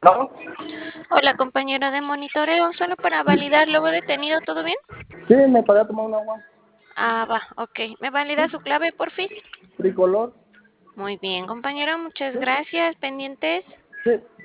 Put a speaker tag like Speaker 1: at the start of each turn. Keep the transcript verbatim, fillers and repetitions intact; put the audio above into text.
Speaker 1: ¿No?
Speaker 2: Hola, compañero de monitoreo, solo para validar, luego detenido, ¿todo bien?
Speaker 1: Sí, me paré a tomar un agua.
Speaker 2: Ah, va, ok. ¿Me valida su clave, porfis?
Speaker 1: Tricolor.
Speaker 2: Muy bien, compañero, muchas
Speaker 1: Sí,
Speaker 2: gracias. ¿Pendientes?
Speaker 1: sí.